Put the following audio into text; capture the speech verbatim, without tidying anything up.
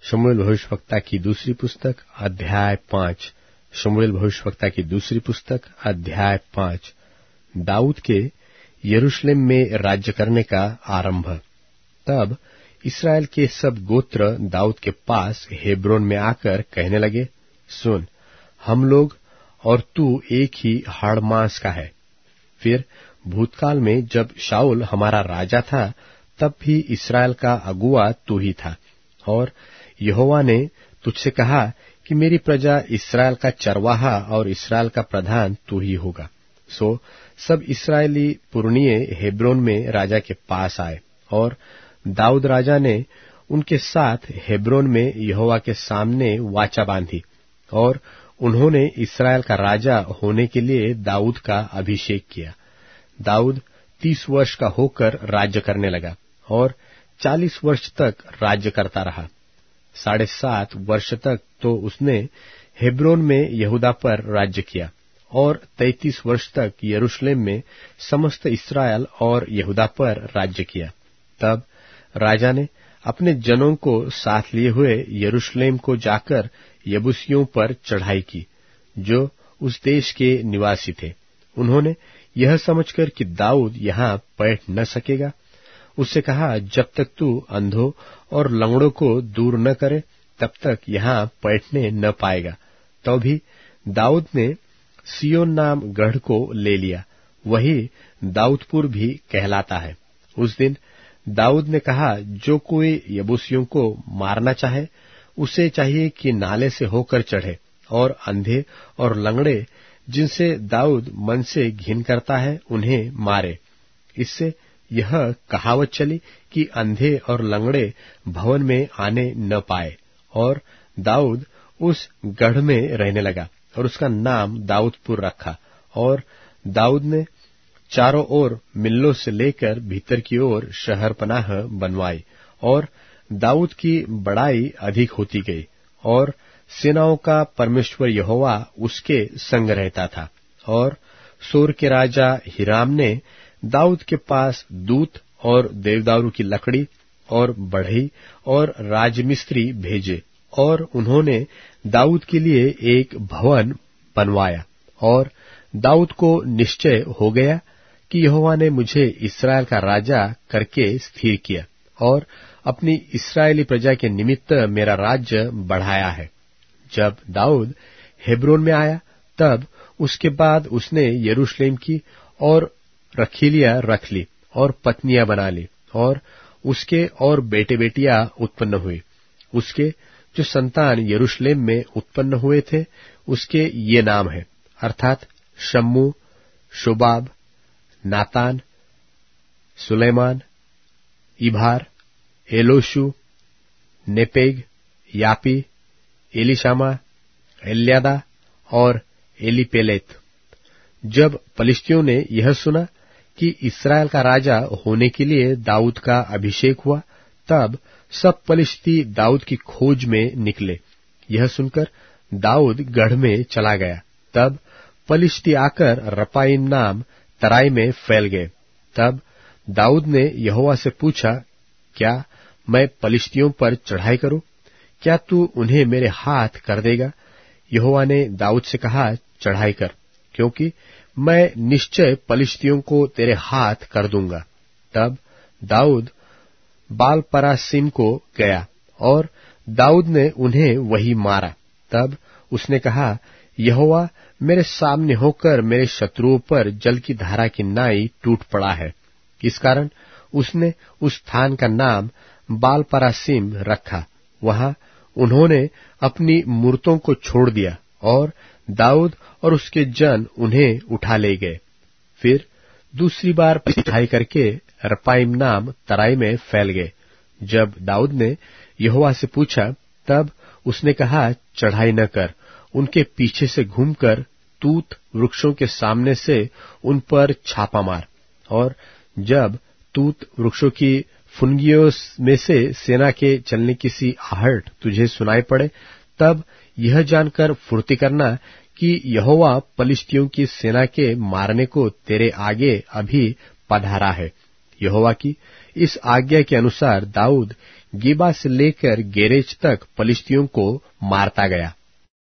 शमूएल भविष्यवक्ता की दूसरी पुस्तक अध्याय पांच। शमूएल भविष्यवक्ता की दूसरी पुस्तक अध्याय पांच। दाऊद के यरूशलेम में राज्य करने का आरंभ। तब इस्राएल के सब गोत्र दाऊद के पास हेब्रोन में आकर कहने लगे, सुन, हम लोग और तू एक ही हाड़ मांस का है। फिर भूतकाल में जब शाऊल हमारा राजा था, तब भी इस्राएल का अगुआ तू ही था, और यहोवा ने तुझसे कहा कि मेरी प्रजा इस्राएल का चरवाहा और इस्राएल का प्रधान तू ही होगा। सो सब इस्राएली पुरनिये हेब्रोन में राजा के पास आए, और दाऊद राजा ने उनके साथ हेब्रोन में यहोवा के सामने वाचा बांधी, और उन्होंने इस्राएल का राजा होने के लिए दाऊद का अभिषेक किया। दाऊद तीस वर्ष का होकर राज्य करने लगा, और चालीस वर्ष तक राज्य करता रहा। साढ़े सात वर्ष तक तो उसने हेब्रोन में यहूदा पर राज्य किया, और तैतीस वर्ष तक यरूशलेम में समस्त इस्राएल और यहूदा पर राज्य किया। तब राजा ने अपने जनों को साथ लिए हुए यरूशलेम को जाकर यबूसियों पर चढ़ाई की, जो उस देश के निवासी थे। उन्होंने यह समझकर कि दाऊद यहाँ बैठ न सकेगा, उससे कहा, जब तक तू अंधों और लंगड़ों को दूर न करे, तब तक यहाँ बैठने न पाएगा। तो भी दाऊद ने सिय्योन नाम गढ़ को ले लिया, वही दाऊदपुर भी कहलाता है। उस दिन दाऊद ने कहा, जो कोई यबूसियों को मारना चाहे, उसे चाहिए कि नाले से होकर चढ़े, और अंधे और लंगड़े जिनसे दाऊद मन से घिन करता है, उन्हें मारे। इससे यह कहावत चली कि अंधे और लंगड़े भवन में आने न पाए। और दाऊद उस गढ़ में रहने लगा, और उसका नाम दाऊदपुर रखा। और दाऊद ने चारों ओर मिल्लो से लेकर भीतर की ओर शहर पनाह बनवाई, और दाऊद की बड़ाई अधिक होती गई, और सेनाओं का परमेश्वर यहोवा उसके संग रहता था। और सोर के राजा हिराम ने दाऊद के पास दूत और देवदारू की लकड़ी और बढ़ई और राजमिस्त्री भेजे, और उन्होंने दाऊद के लिए एक भवन बनवाया। और दाऊद को निश्चय हो गया कि यहोवा ने मुझे इस्राएल का राजा करके स्थिर किया, और अपनी इस्राएली प्रजा के निमित्त मेरा राज्य बढ़ाया है। जब दाऊद हेब्रोन में आया, तब उसके बाद उसने यरूशलेम की और रखीलियां रख ली, और पत्नियां बना ली, और उसके और बेटे बेटियां उत्पन्न हुई। उसके जो संतान यरूशलेम में उत्पन्न हुए थे, उसके ये नाम है, अर्थात शम्मू, शोबाब, नातान, सुलेमान, Ibhar, Elishua, Nepheg, Japhia, Elishama, Eliada और एलीपेलेत। जब पलिश्तियों ने यह सुना कि इस्राएल का राजा होने के लिए दाऊद का अभिषेक हुआ, तब सब पलिश्ती दाऊद की खोज में निकले। यह सुनकर दाऊद गढ़ में चला गया। तब पलिश्ती आकर रपाईम नाम तराई में फैल गए। तब दाऊद ने यहोवा से पूछा, क्या मैं पलिश्तियों पर चढ़ाई करूं? क्या तू उन्हें मेरे हाथ कर देगा? यहोवा ने दाऊद से कहा, चढ़ाई कर, क्योंकि मैं निश्चय पलिश्तियों को तेरे हाथ कर दूंगा। तब दाऊद बाल परासीम को गया, और दाऊद ने उन्हें वही मारा। तब उसने कहा, यहोवा मेरे सामने होकर मेरे शत्रुओं पर जल की धारा की नाई टूट पड़ा है। इस कारण उसने उस स्थान का नाम बाल परासीम रखा। वहां उन्होंने अपनी मूर्तों को छोड़ दिया, और दाऊद और उसके जन उन्हें उठा ले गए। फिर दूसरी बार चढ़ाई करके रपाईम नाम तराई में फैल गए। जब दाऊद ने यहोवा से पूछा, तब उसने कहा, चढ़ाई न कर, उनके पीछे से घूमकर तूत वृक्षों के सामने से उन पर छापा मार। और जब तूत वृक्षों की फुनगियों में से सेना के चलने की सी आहट तुझे सुनाई पड़े, तब यह जानकर फुर्ती करना कि यहोवा पलिश्तियों की सेना के मारने को तेरे आगे अभी पधारा है। यहोवा की इस आज्ञा के अनुसार दाऊद गिबा से लेकर गेरेज तक पलिश्तियों को मारता गया।